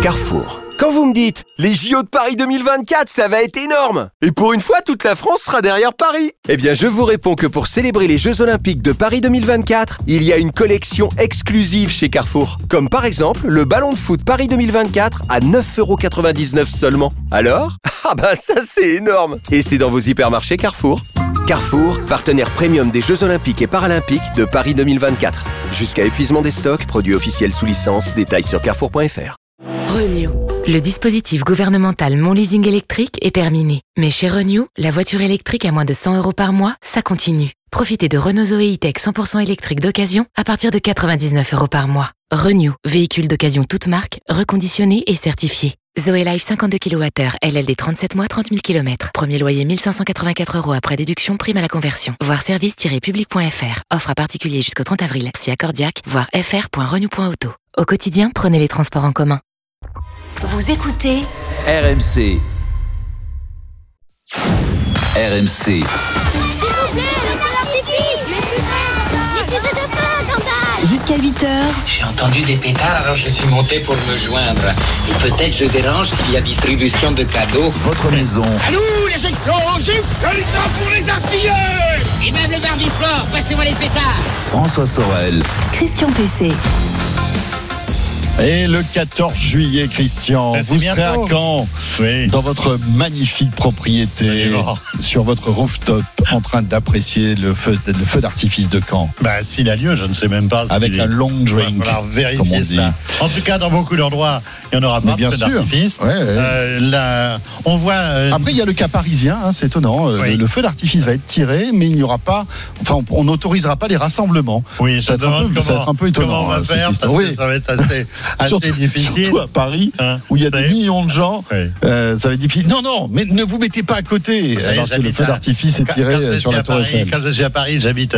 Carrefour. Quand vous me dites « Les JO de Paris 2024, ça va être énorme !» Et pour une fois, toute la France sera derrière Paris. Eh bien, je vous réponds que pour célébrer les Jeux Olympiques de Paris 2024, il y a une collection exclusive chez Carrefour. Comme par exemple, le ballon de foot Paris 2024 à 9,99€ seulement. Alors ? Ah bah ça c'est énorme ! Et c'est dans vos hypermarchés Carrefour. Carrefour, partenaire premium des Jeux Olympiques et Paralympiques de Paris 2024. Jusqu'à épuisement des stocks, produits officiels sous licence, détails sur carrefour.fr. Renew. Le dispositif gouvernemental Mon Leasing électrique est terminé. Mais chez Renew, la voiture électrique à moins de 100€ par mois, ça continue. Profitez de Renault Zoé E-Tech 100% électrique d'occasion à partir de 99€ par mois. Renew, véhicule d'occasion toute marque, reconditionné et certifié. Zoé Life 52 kWh, LLD 37 mois, 30 000 km. Premier loyer 1584€ après déduction, prime à la conversion. Voir service-public.fr. Offre à particulier jusqu'au 30 avril. Si accordiaque, voir fr.renew.auto. Au quotidien, prenez les transports en commun. Vous écoutez RMC. RMC. S'il vous plaît, le feu d'artifice. Les fusées de feu, Gandalf. Jusqu'à 8h. J'ai entendu des pétards, alors je suis monté pour me joindre. Et peut-être je dérange s'il y a distribution de cadeaux. Votre maison. À nous, les explosifs, c'est le temps pour les artilleurs. Immeuble Verdifort, passez-moi les pétards. François Sorel. Christian PC. Et le 14 juillet, Christian, vous serez à Caen, dans votre magnifique propriété, sur votre rooftop, en train d'apprécier le feu d'artifice de Caen. Bah, s'il a lieu, je ne sais même pas. Avec un long drink, il va falloir vérifier comme on dit. ça. En tout cas, dans beaucoup d'endroits, il n'y en aura pas de feu d'artifice. Là, on voit. Après, il y a le cas parisien, hein, c'est étonnant. Le feu d'artifice va être tiré, mais il n'y aura pas. Enfin, on n'autorisera pas les rassemblements. Oui, ça va être un peu étonnant. Comment on va faire, parce que ça va être assez difficile. Surtout à Paris, où il y a des millions de gens, ça va être difficile. Non, mais ne vous mettez pas à côté, alors que le feu d'artifice est tiré sur la Tour Eiffel. Quand je suis à Paris, j'habite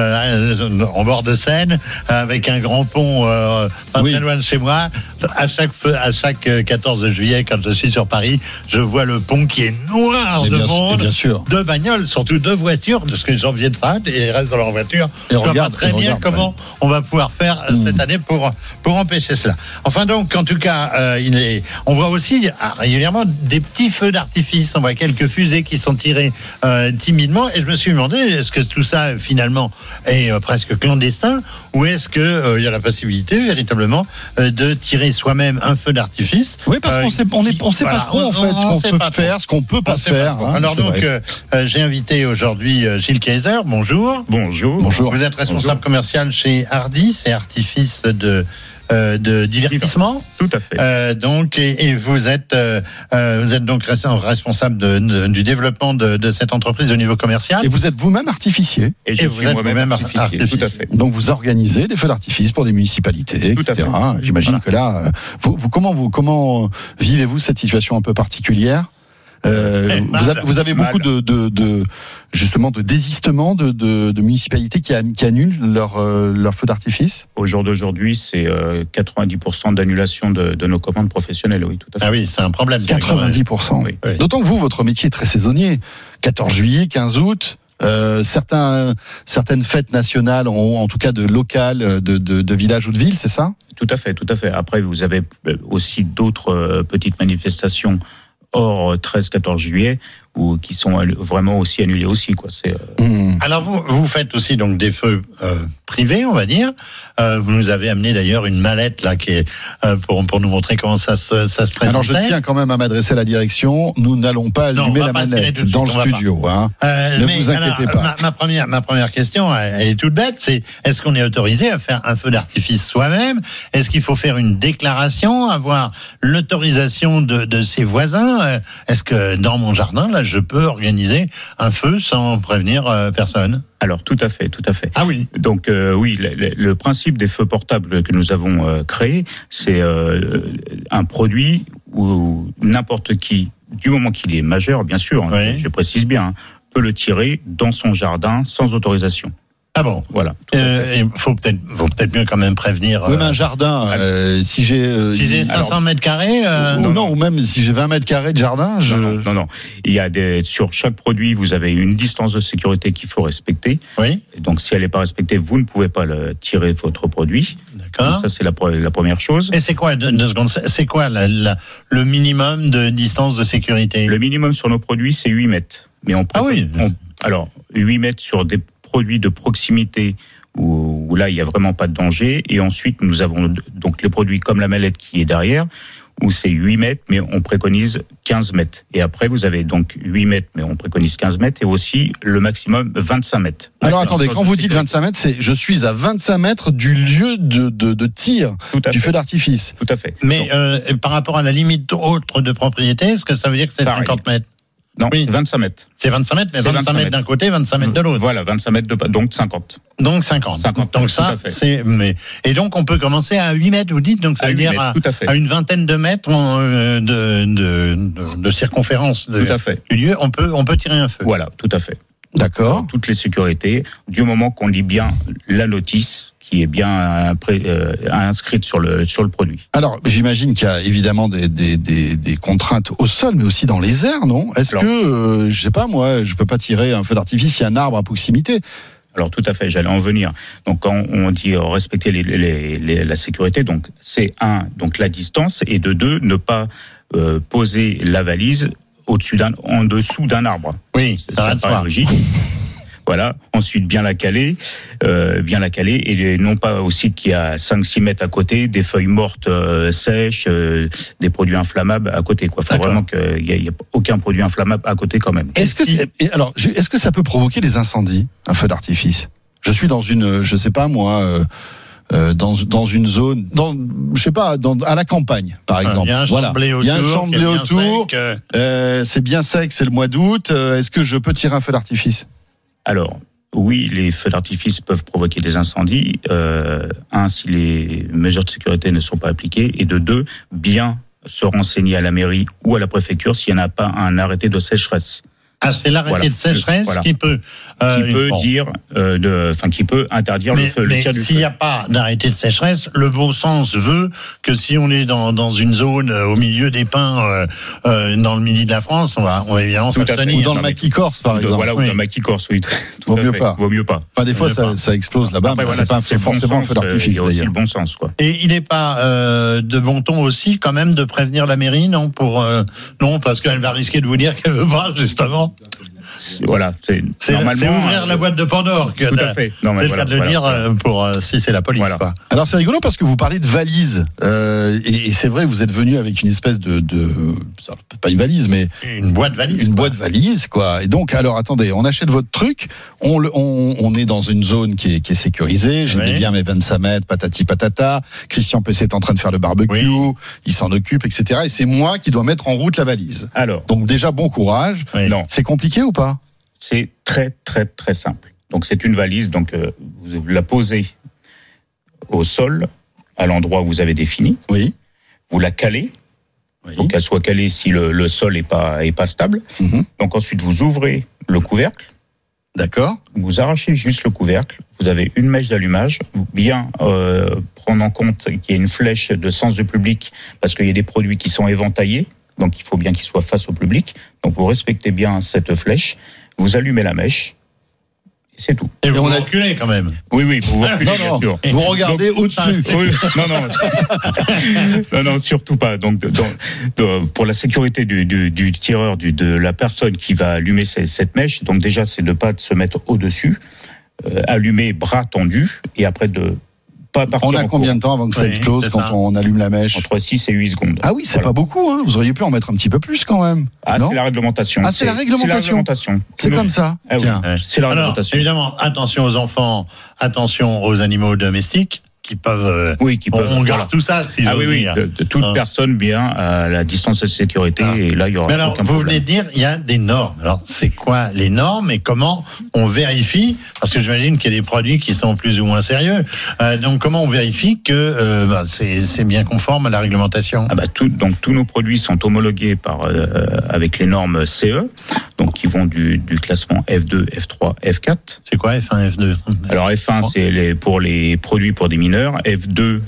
en bord de Seine, avec un grand pont pas très loin de chez moi. À chaque 14 juillet, quand je suis sur Paris, je vois le pont qui est noir de monde, de bagnoles, surtout de voitures, parce que les gens viennent et ils restent dans leur voiture. Et on regarde très bien comment on va pouvoir faire cette année pour empêcher cela. Enfin donc, en tout cas, on voit aussi régulièrement des petits feux d'artifice. On voit quelques fusées qui sont tirées timidement. Et je me suis demandé, est-ce que tout ça, finalement, est presque clandestin, ou est-ce qu'il y a la possibilité, véritablement, de tirer soi-même un feu d'artifice? Oui, parce qu'on ne sait pas trop, en fait, ce qu'on peut faire, ce qu'on peut pas faire. Alors donc, j'ai invité aujourd'hui Gilles Kayser. Bonjour. Bonjour. Vous êtes responsable commercial chez Hardy, c'est Artifice de divertissement. Tout à fait. Donc, et vous êtes donc responsable du développement de cette entreprise au niveau commercial. Et vous êtes vous-même artificier. Et je suis moi-même artificier. Tout à fait. Donc, vous organisez des feux d'artifice pour des municipalités, tout etc. J'imagine que là, comment vivez-vous cette situation un peu particulière? Vous avez beaucoup justement de désistements de municipalités qui annulent leur feu d'artifice. Au jour d'aujourd'hui, c'est 90% d'annulation de nos commandes professionnelles. Oui, tout à fait. Ah oui, c'est un problème. 90%. Oui. D'autant que votre métier est très saisonnier. 14 juillet, 15 août. Certaines fêtes nationales, en tout cas de locales, de villages ou de villes, c'est ça? Tout à fait. Après, vous avez aussi d'autres petites manifestations hors 13-14 juillet, ou qui sont vraiment aussi annulés aussi, quoi. Alors vous faites aussi donc des feux privés, on va dire. Vous nous avez amené d'ailleurs une mallette là qui est pour nous montrer comment ça se présente. Alors je tiens quand même à m'adresser à la direction. Nous n'allons pas allumer la mallette dans le studio. Ne vous inquiétez pas. Ma première question, elle est toute bête. C'est est-ce qu'on est autorisé à faire un feu d'artifice soi-même? Est-ce qu'il faut faire une déclaration, avoir l'autorisation de ses voisins? Est-ce que dans mon jardin là, je peux organiser un feu sans prévenir personne? Alors tout à fait. Ah oui. Donc le principe des feux portables que nous avons créé, c'est un produit où n'importe qui, du moment qu'il est majeur, bien sûr, je précise bien, peut le tirer dans son jardin sans autorisation. Ah bon. Voilà. Il faut peut-être mieux quand même prévenir. Oui, mais un jardin, si j'ai... si j'ai 500 mètres carrés... ou même si j'ai 20 mètres carrés de jardin, Non. Il y a sur chaque produit, vous avez une distance de sécurité qu'il faut respecter. Oui. Et donc, si elle n'est pas respectée, vous ne pouvez pas tirer votre produit. D'accord. Donc, ça, c'est la première chose. Et c'est quoi, 2 secondes, c'est quoi le minimum de distance de sécurité? Le minimum sur nos produits, c'est 8 mètres. Mais alors, 8 mètres sur des produits de proximité où là, il n'y a vraiment pas de danger. Et ensuite, nous avons donc les produits comme la mallette qui est derrière, où c'est 8 mètres, mais on préconise 15 mètres. Et après, vous avez donc 8 mètres, mais on préconise 15 mètres, et aussi le maximum 25 mètres. Alors attendez, quand vous dites 25 mètres, c'est je suis à 25 mètres du lieu de tir du feu d'artifice. Tout à fait. Mais par rapport à la limite autre de propriété, est-ce que ça veut dire que c'est 50 mètres? Non, oui. C'est 25 mètres. C'est 25 mètres, mais 25 mètres d'un côté, 25 mètres de l'autre. Voilà, 25 mètres donc 50. Donc 50. Donc ça, c'est... Et donc on peut commencer à 8 mètres, vous dites, donc ça veut dire à une vingtaine de mètres de circonférence du lieu, on peut tirer un feu. Voilà, tout à fait. D'accord. Toutes les sécurités, du moment qu'on lit bien la notice qui est bien inscrite sur le produit. Alors, j'imagine qu'il y a évidemment des contraintes au sol, mais aussi dans les airs, non? Est-ce que, je sais pas moi, je peux pas tirer un feu d'artifice s'il y a un arbre à proximité? Alors tout à fait, j'allais en venir. Donc quand on dit respecter la sécurité, donc c'est donc la distance, et de 2, ne pas poser la valise en dessous d'un arbre. Oui, ça paraît logique. Voilà. Ensuite, bien la caler, et non pas aussi qu'il y a 5-6 mètres à côté, des feuilles mortes sèches, des produits inflammables à côté, quoi. Faut vraiment qu'il y ait aucun produit inflammable à côté quand même. Est-ce que ça peut provoquer des incendies, un feu d'artifice? Je suis dans une, je sais pas moi, dans une zone, je sais pas, à la campagne, par exemple. Il y a un champ de blé autour. Il y a un champ de blé autour. C'est bien sec, c'est le mois d'août. Est-ce que je peux tirer un feu d'artifice? Alors, oui, les feux d'artifice peuvent provoquer des incendies. Si les mesures de sécurité ne sont pas appliquées. Et de 2, bien se renseigner à la mairie ou à la préfecture s'il n'y en a pas un arrêté de sécheresse. Ah, c'est l'arrêté de sécheresse qui peut qui peut interdire le tir du feu. Mais s'il n'y a pas d'arrêté de sécheresse, le bon sens veut que si on est dans une zone au milieu des pins dans le midi de la France, on va évidemment s'abstenir. Ou dans le maquis corse, par exemple. Voilà, ou dans le maquis corse, oui. Vaut mieux pas. Enfin, des fois, ça explose là-bas, mais c'est pas forcément un feu d'artifice. Il y a aussi le bon sens, quoi. Et il n'est pas de bon ton aussi, quand même, de prévenir la mairie, non, parce qu'elle va risquer de vous dire qu'elle veut pas, justement. Voilà, c'est ouvrir la boîte de Pandore. Tout à fait. C'est le cas de le dire si c'est la police. Voilà. Quoi. Alors c'est rigolo parce que vous parlez de valise et c'est vrai, vous êtes venu avec une espèce de pas une valise, mais une boîte valise. Une boîte valise, quoi. Et donc, alors attendez, on achète votre truc, on est dans une zone qui est sécurisée. J'ai mis bien mes 25 mètres, patati patata. Christian PC est en train de faire le barbecue, il s'en occupe, etc. Et c'est moi qui dois mettre en route la valise. Alors, donc déjà bon courage. Non. C'est compliqué ou pas? C'est très très très simple. Donc c'est une valise, donc vous la posez au sol, à l'endroit où vous avez défini. Oui. Vous la calez. Oui. Donc qu'elle soit calée si le sol est pas stable. Mm-hmm. Donc ensuite vous ouvrez le couvercle. D'accord. Vous arrachez juste le couvercle. Vous avez une mèche d'allumage. Bien prendre en compte qu'il y a une flèche de sens du public parce qu'il y a des produits qui sont éventaillés. Donc il faut bien qu'ils soient face au public. Donc vous respectez bien cette flèche. Vous allumez la mèche, et c'est tout. Et vous reculez quand même. Oui, vous reculez, bien sûr. Vous regardez au-dessus. Non, surtout pas. Donc, pour la sécurité du tireur, de la personne qui va allumer cette mèche, donc déjà, c'est de ne pas se mettre au-dessus, allumer bras tendus, et après de pas partir. On a combien de temps avant que ça explose quand on allume la mèche? Entre 6 et 8 secondes. Ah oui, c'est pas beaucoup, hein. Vous auriez pu en mettre un petit peu plus quand même. C'est la réglementation. C'est la réglementation. C'est comme ça. Tiens. C'est la réglementation. Alors, évidemment, attention aux enfants, attention aux animaux domestiques. Qui peuvent, on garde tout ça. Si de toute personne bien à la distance de sécurité. Et là, il y aura. Mais alors, vous venez de dire, il y a des normes. Alors, c'est quoi les normes et comment on vérifie? Parce que j'imagine qu'il y a des produits qui sont plus ou moins sérieux. Donc, comment on vérifie que c'est bien conforme à la réglementation? Donc tous nos produits sont homologués avec les normes CE. donc qui vont du classement F2, F3, F4. C'est quoi F1, F2? Alors F1, c'est pour les produits pour des mineurs. F2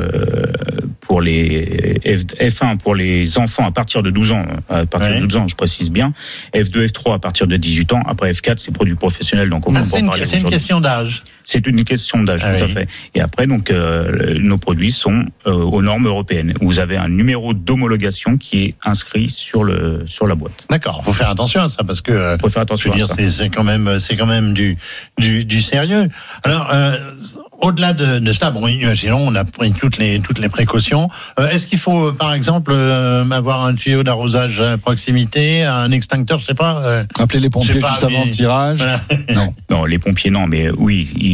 pour les F1 pour les enfants à partir de 12 ans. À partir de 12 ans, je précise bien. F2, F3 à partir de 18 ans. Après F4, c'est produits professionnels. Donc c'est une question d'âge. C'est une question d'âge, tout à fait. Et après, donc, nos produits sont aux normes européennes. Vous avez un numéro d'homologation qui est inscrit sur la boîte. D'accord. Faut faire attention à ça parce que. Faut faire attention. Je veux dire, c'est quand même du sérieux. Alors, au-delà de ça, bon, imaginons, on a pris toutes les précautions. Est-ce qu'il faut, par exemple, avoir un tuyau d'arrosage à proximité, un extincteur, je sais pas. Appeler les pompiers juste avant le tirage. Voilà. Non, les pompiers non, mais oui,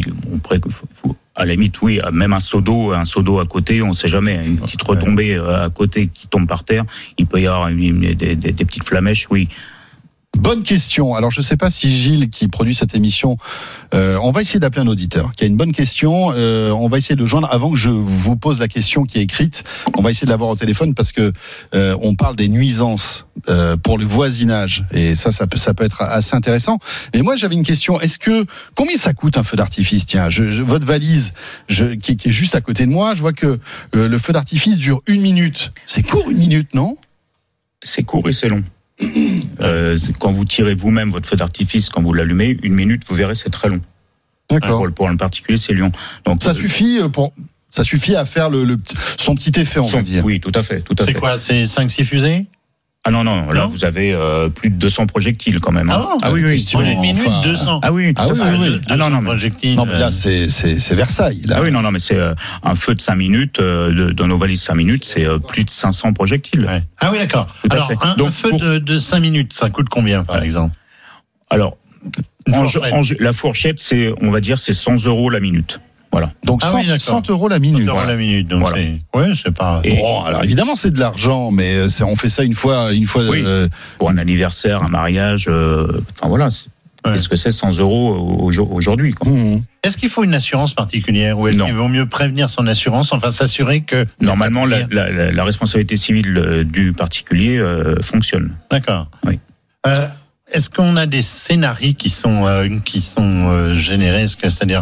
à la limite, oui, même un seau d'eau à côté, on ne sait jamais. Une petite retombée à côté qui tombe par terre, il peut y avoir des petites flamèches, oui. Bonne question. Alors, je ne sais pas si Gilles, qui produit cette émission, on va essayer d'appeler un auditeur qui a une bonne question. On va essayer de le joindre avant que je vous pose la question qui est écrite. On va essayer de l'avoir au téléphone parce que on parle des nuisances pour le voisinage et ça peut être assez intéressant. Mais moi, j'avais une question. Combien ça coûte un feu d'artifice? Tiens, votre valise, qui est juste à côté de moi, je vois que le feu d'artifice dure 1 minute. C'est court, 1 minute, non? C'est court et c'est long. Quand vous tirez vous-même votre feu d'artifice, quand vous l'allumez, 1 minute, vous verrez, c'est très long. D'accord. Pour un particulier, c'est long. Donc ça suffit à faire son petit effet, on va dire. Oui, tout à fait. C'est quoi? C'est 5-6 fusées? Ah non, là vous avez plus de 200 projectiles quand même. Ah oui, sur 1 minute, 200. Ah oui. Non, projectiles. Non, mais là c'est Versailles. Là. Ah oui, non, mais c'est un feu de 5 minutes, dans nos valises 5 minutes, c'est plus de 500 projectiles. Ouais. Ah oui, d'accord. Alors, un feu de 5 minutes, ça coûte combien, par exemple? Alors, la fourchette, on va dire, c'est 100 € la minute. Voilà. Donc 100 € la minute. 100 € la minute. Donc c'est pas. Bon, alors évidemment c'est de l'argent, mais on fait ça une fois. Oui. Pour un anniversaire, un mariage. Enfin voilà. Qu'est-ce que c'est 100 € aujourd'hui, quoi. Est-ce qu'il faut une assurance particulière ou est-ce qu'il vaut mieux prévenir son assurance, enfin s'assurer que normalement la responsabilité civile du particulier fonctionne. D'accord. Oui. Est-ce qu'on a des scénarios qui sont générés, c'est-à-dire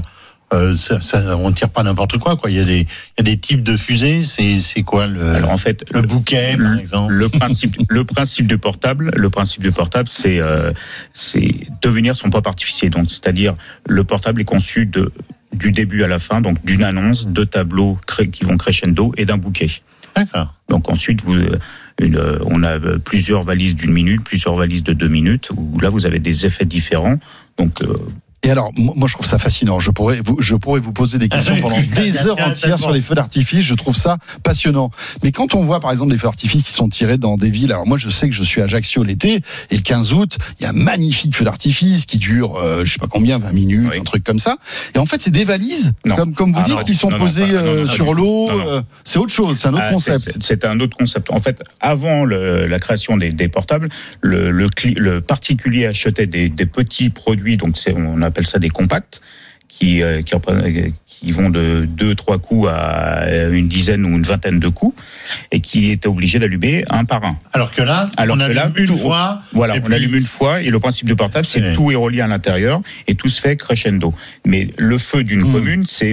on tire pas n'importe quoi. Il y a des types de fusées. C'est quoi Alors en fait, le bouquet, par exemple. Le principe du portable, c'est devenir son propre artificier. Donc c'est-à-dire le portable est conçu du début à la fin, donc d'une annonce, 2 tableaux qui vont crescendo et d'un bouquet. D'accord. Donc ensuite on a plusieurs valises d'1 minute, plusieurs valises de 2 minutes, où là vous avez des effets différents. Donc et alors, moi, je trouve ça fascinant. Je pourrais vous poser des questions pendant des heures entières sur les feux d'artifice. Je trouve ça passionnant. Mais quand on voit, par exemple, des feux d'artifice qui sont tirés dans des villes, alors moi, je sais que je suis à Ajaccio l'été, et le 15 août, il y a un magnifique feu d'artifice qui dure, je sais pas combien, 20 minutes, un truc comme ça. Et en fait, c'est des valises, comme vous dites, qui sont posées sur l'eau. C'est autre chose, c'est un autre concept. C'est un autre concept. En fait, avant la création des portables, le particulier achetait des petits produits, donc on appelle ça des compacts, qui vont de 2-3 coups à une dizaine ou une vingtaine de coups, et qui étaient obligés d'allumer un par un. Alors que là, on allume une fois. Voilà, on allume une fois, et le principe du portable, c'est tout est relié à l'intérieur, et tout se fait crescendo. Mais le feu d'une commune, c'est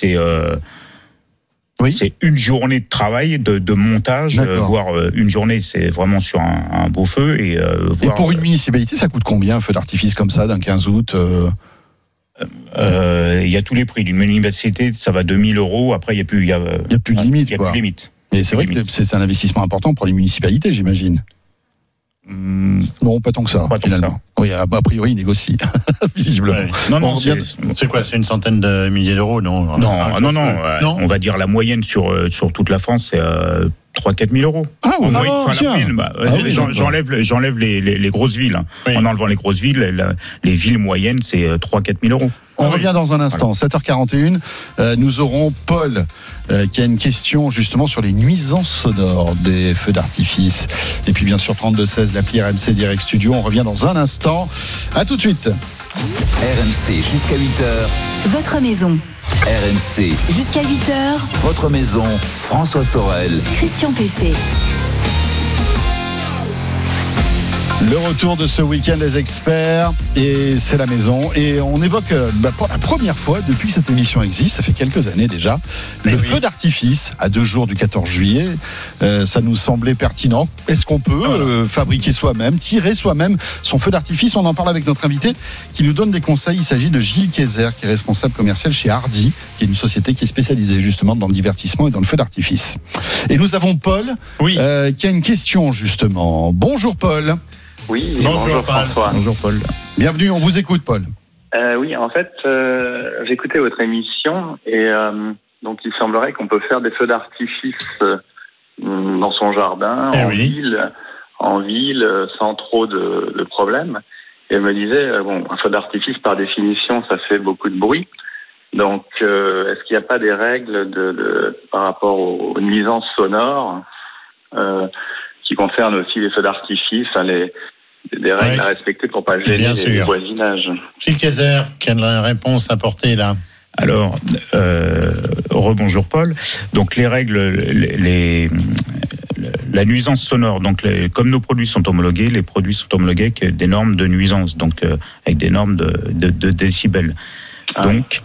une journée de travail, de montage, voire une journée, c'est vraiment sur un beau feu. Et pour une municipalité, ça coûte combien un feu d'artifice comme ça, d'un 15 août il y a tous les prix d'une municipalité, ça va de 1 000 €. Après, il y a plus de limite. Il y a plus de limite. Mais c'est vrai que c'est un investissement important pour les municipalités, j'imagine. Non, pas tant que ça, finalement. Oui, a priori, il négocie, visiblement. Ouais. Non, c'est quoi? C'est une centaine de milliers d'euros, non? Non. On va dire la moyenne sur toute la France, c'est 3-4 000 €. Ah oui, j'enlève les grosses villes. Oui. En enlevant les grosses villes, les villes moyennes, c'est 3-4 000 €. On revient dans un instant, 7h41. Nous aurons Paul qui a une question justement sur les nuisances sonores des feux d'artifice. Et puis bien sûr 3216, l'appli RMC Direct Studio. On revient dans un instant. À tout de suite. RMC jusqu'à 8h. Votre maison. RMC jusqu'à 8h. Votre maison. François Sorel. Christian Pesset. Le retour de ce week-end des experts, et c'est la maison. Et on évoque pour la première fois depuis que cette émission existe, ça fait quelques années déjà, feu d'artifice à 2 jours du 14 juillet. Ça nous semblait pertinent. Est-ce qu'on peut fabriquer soi-même, tirer soi-même son feu d'artifice? On en parle avec notre invité qui nous donne des conseils. Il s'agit de Gilles Kayser, qui est responsable commercial chez Hardy, qui est une société qui est spécialisée justement dans le divertissement et dans le feu d'artifice. Et nous avons Paul, qui a une question justement. Bonjour Paul. Oui, bonjour François. Bonjour Paul. Bienvenue, on vous écoute Paul. Oui, en fait, j'écoutais votre émission et donc il semblerait qu'on peut faire des feux d'artifice dans son jardin, en ville, sans trop de problèmes. Et elle me disait, un feu d'artifice par définition, ça fait beaucoup de bruit. Donc, est-ce qu'il n'y a pas des règles par rapport aux nuisances sonores qui concernent aussi les feux d'artifice, des règles à respecter pour pas gêner les voisinages. Gilles Kayser, quelle réponse apporter là? Alors, rebonjour Paul. Donc les règles, la nuisance sonore. Donc comme nos produits sont homologués, les produits sont homologués avec des normes de nuisance, donc avec des normes de décibels. Donc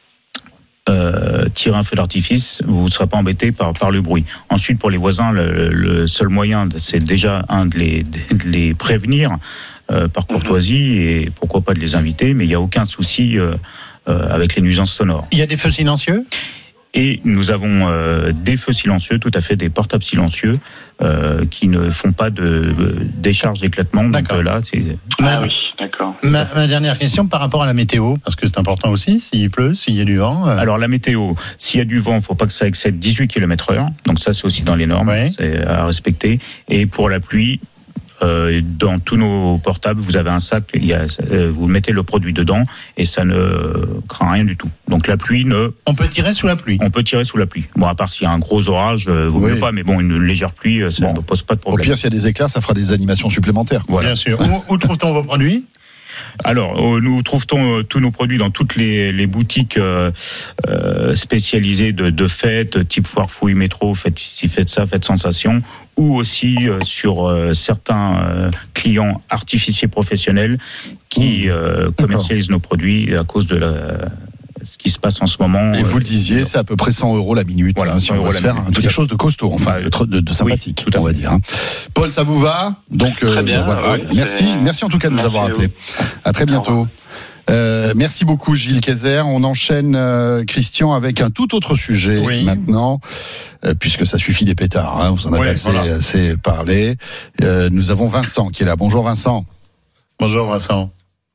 tirer un feu d'artifice, vous ne serez pas embêté par le bruit. Ensuite, pour les voisins, le seul moyen, c'est déjà de les prévenir par courtoisie et pourquoi pas de les inviter, mais il n'y a aucun souci avec les nuisances sonores. Il y a des feux silencieux ? Et nous avons des feux silencieux, tout à fait, des portables silencieux qui ne font pas de décharge d'éclatement. Donc là, c'est... oui, d'accord. Ma dernière question par rapport à la météo, parce que c'est important aussi, s'il pleut, s'il y a du vent. Alors la météo, s'il y a du vent, il ne faut pas que ça excède 18 km/h. Donc ça, c'est aussi dans les normes, c'est à respecter. Et pour la pluie, dans tous nos portables, vous avez un sac, vous mettez le produit dedans et ça ne craint rien du tout. Donc la pluie On peut tirer sous la pluie. On peut tirer sous la pluie. Bon, à part s'il y a un gros orage, vaut mieux pas, mais bon, une légère pluie, ça ne pose pas de problème. Au pire, s'il y a des éclats, ça fera des animations supplémentaires. Voilà. Bien sûr. Où trouve-t-on vos produits ? Alors, nous trouvons tous nos produits dans toutes les boutiques spécialisées de fêtes, type Foire Fouille, Métro, Faites ci, faites ça, Faites Sensation, ou aussi sur certains clients artificiers professionnels qui commercialisent nos produits à cause de ce qui se passe en ce moment. Et vous le disiez, c'est à peu près 100 € la minute. Voilà, si on veut se faire quelque chose de costaud, de sympathique, on va dire. Paul, ça vous va? Donc, très bien, merci en tout cas de nous avoir appelés. À très bientôt. Merci beaucoup Gilles Kayser. On enchaîne Christian avec un tout autre sujet maintenant, puisque ça suffit des pétards. Vous en avez assez parlé. Nous avons Vincent qui est là. Bonjour Vincent. Bonjour Vincent.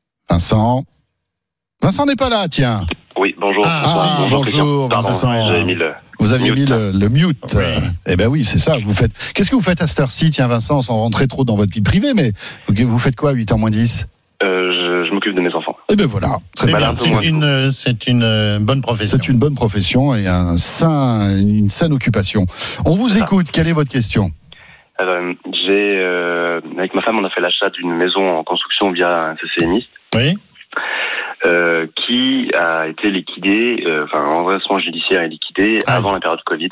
Vincent n'est pas là, tiens. Oui, bonjour. Bonjour Vincent. Vous aviez mis le mute. Eh ben oui, c'est ça. Qu'est-ce que vous faites à cette heure-ci, tiens Vincent, sans rentrer trop dans votre vie privée, mais vous faites quoi à 8h moins 10? Je m'occupe de mes enfants. Eh ben voilà. C'est une bonne profession. C'est une bonne profession et une saine occupation. On vous écoute. Quelle est votre question? Avec ma femme, on a fait l'achat d'une maison en construction via un CCNiste. Oui. Qui a été liquidé, en redressement judiciaire est liquidé avant la période Covid.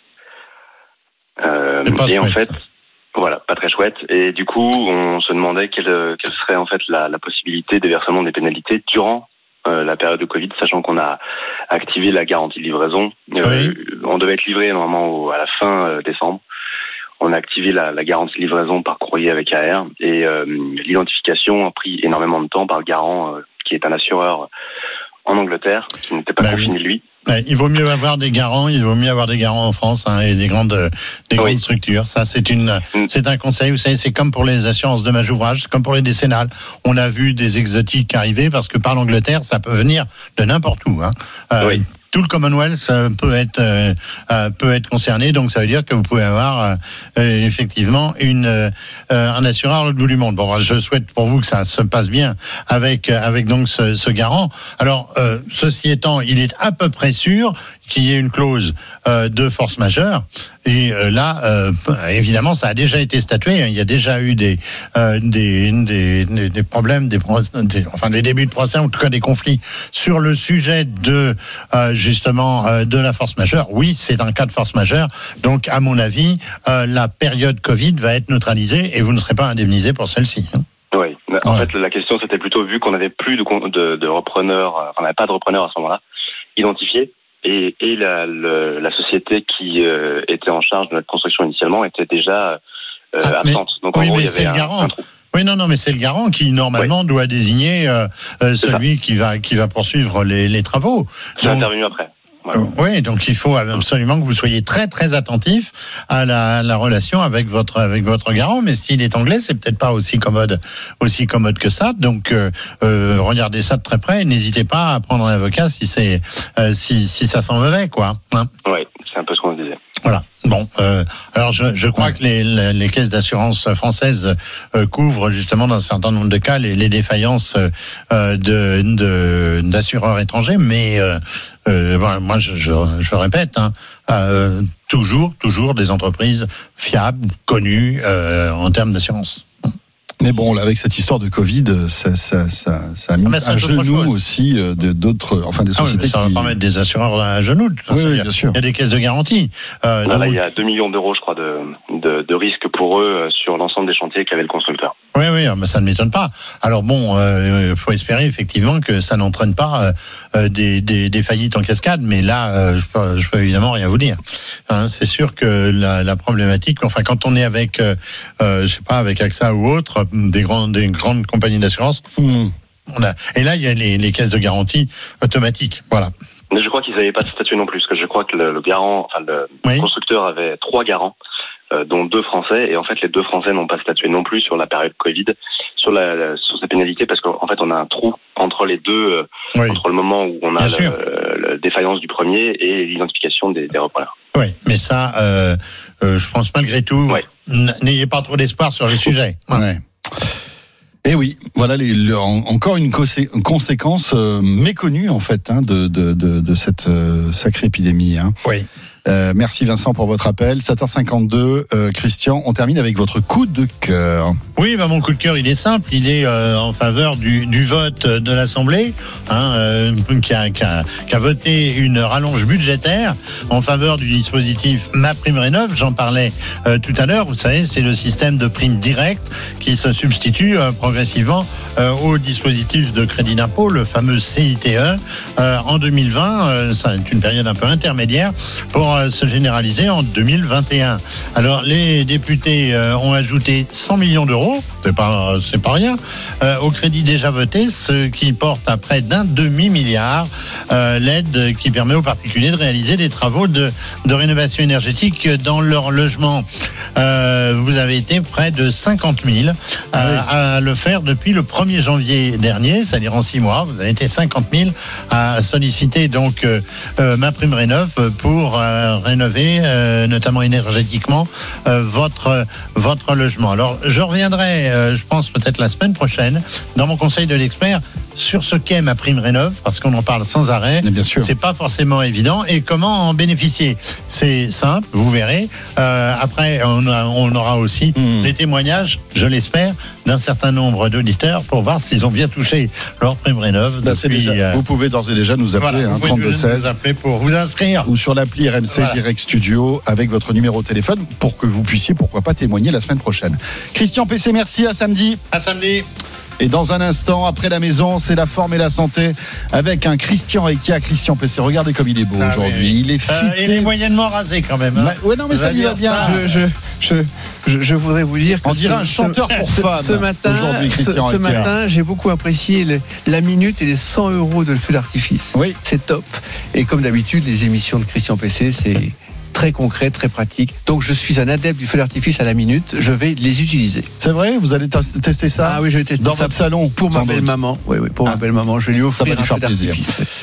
C'est pas chouette, en fait, pas très chouette. Et du coup, on se demandait quelle serait en fait la possibilité de versement des pénalités durant la période de Covid, sachant qu'on a activé la garantie de livraison. On devait être livré normalement à la fin décembre. On a activé la garantie de livraison par courrier avec AR et l'identification a pris énormément de temps par le garant qui est un assureur en Angleterre, qui n'était pas confiné lui. Il vaut mieux avoir des garants, en France et des grandes structures. Ça, c'est un conseil. Vous savez, c'est comme pour les assurances dommages ouvrages, comme pour les décennales. On a vu des exotiques arriver parce que par l'Angleterre, ça peut venir de n'importe où. Tout le Commonwealth peut être concerné, donc ça veut dire que vous pouvez avoir effectivement un assureur à l'autre bout du monde. Bon, je souhaite pour vous que ça se passe bien avec donc ce garant. Alors, ceci étant, il est à peu près sûr qu'il y ait une clause de force majeure. Et là, évidemment, ça a déjà été statué. Il y a déjà eu des problèmes, des débuts de procès, en tout cas des conflits sur le sujet de de la force majeure. Oui, c'est un cas de force majeure. Donc, à mon avis, la période Covid va être neutralisée et vous ne serez pas indemnisé pour celle-ci. En fait, la question c'était plutôt vu qu'on n'avait plus de repreneurs, on n'avait pas de repreneurs à ce moment-là, identifiés, et la société qui était en charge de notre construction initialement était déjà absente. Donc en gros, il y avait un trou. Oui, non, mais c'est le garant qui normalement doit désigner celui qui va poursuivre les travaux. C'est intervenu après. Voilà. Oui, donc il faut absolument que vous soyez très très attentif à la relation avec votre garant. Mais s'il est anglais, c'est peut-être pas aussi commode que ça. Donc regardez ça de très près. Et n'hésitez pas à prendre un avocat si ça sent mauvais, quoi. Hein. Oui, c'est un peu ce qu'on disait. Voilà. Bon, alors je crois que les caisses d'assurance françaises couvrent justement dans un certain nombre de cas les défaillances d'assureurs étrangers, mais voilà, moi je répète, toujours des entreprises fiables, connues en termes d'assurance. Mais bon, là, avec cette histoire de Covid, ça a mis à genoux aussi d'autres, enfin des sociétés. Ça va pas mettre des assureurs à genoux. Oui, bien sûr. Il y a des caisses de garantie. Là, il y a 2 millions d'euros, je crois, de risques pour eux sur l'ensemble des chantiers qu'avait le constructeur. Oui, mais ça ne m'étonne pas. Alors bon, faut espérer effectivement que ça n'entraîne pas des faillites en cascade. Mais là, je peux évidemment rien vous dire. C'est sûr que la problématique, enfin, quand on est avec, je sais pas, avec AXA ou autre, des grandes compagnies d'assurance, et là il y a les caisses de garantie automatiques. Voilà. Mais je crois qu'ils n'avaient pas statué non plus, parce que je crois que le garant, enfin le constructeur avait 3 garants, dont 2 Français, et en fait les 2 Français n'ont pas statué non plus sur la période Covid, sur ces pénalités, parce qu'en fait on a un trou entre les deux, entre le moment où on a la défaillance du premier et l'identification des repreneurs. Oui, mais ça, je pense malgré tout, n'ayez pas trop d'espoir sur le sujet. Ouais. Et oui, voilà encore une conséquence méconnue en fait de cette sacrée épidémie. Oui. Merci Vincent pour votre appel. 7h52, Christian, on termine avec votre coup de cœur. Oui, mon coup de cœur, il est simple. Il est en faveur du vote de l'Assemblée, qui a voté une rallonge budgétaire en faveur du dispositif MaPrimeRénov'. J'en parlais tout à l'heure. Vous savez, c'est le système de prime directe qui se substitue progressivement au dispositif de crédit d'impôt, le fameux CITE. En 2020, ça est une période un peu intermédiaire pour se généraliser en 2021. Alors les députés ont ajouté 100 millions d'euros, c'est pas rien, au crédit déjà voté, ce qui porte à près d'un demi-milliard l'aide qui permet aux particuliers de réaliser des travaux de rénovation énergétique dans leur logement. Vous avez été près de 50 000 à le faire depuis le 1er janvier dernier, c'est-à-dire en 6 mois. Vous avez été 50 000 à solliciter donc MaPrimeRénov' pour rénover, notamment énergétiquement, votre logement. Alors, je reviendrai, je pense peut-être la semaine prochaine, dans mon conseil de l'expert, sur ce qu'est MaPrimeRénov', parce qu'on en parle sans arrêt. Bien sûr. C'est pas forcément évident. Et comment en bénéficier? C'est simple, vous verrez. Après, on aura aussi les témoignages, je l'espère, d'un certain nombre d'auditeurs pour voir s'ils ont bien touché leur PrimeRénov'. Vous pouvez d'ores et déjà nous appeler, 3216. Nous appeler pour vous inscrire. Ou sur l'appli RMC Direct Studio avec votre numéro de téléphone pour que vous puissiez, pourquoi pas, témoigner la semaine prochaine. Christian PC, merci, à samedi. À samedi. Et dans un instant, après la maison, c'est la forme et la santé avec un Christian Rekia. Christian PC, regardez comme il est beau aujourd'hui. Oui. Il est fité. Il est moyennement rasé quand même. Non, mais ça lui va bien. Je voudrais vous dire que on dirait un chanteur pour femmes. Ce matin, j'ai beaucoup apprécié la minute et les 100 euros de feu d'artifice. Oui, c'est top. Et comme d'habitude, les émissions de Christian PC, c'est très concret, très pratique. Donc je suis un adepte du feu d'artifice à la minute. Je vais les utiliser. C'est vrai? Vous allez tester ça? Ah oui, je vais tester dans ça votre salon pour ma belle maman. Oui, pour ma belle maman. Je vais lui offrir un feu d'artifice.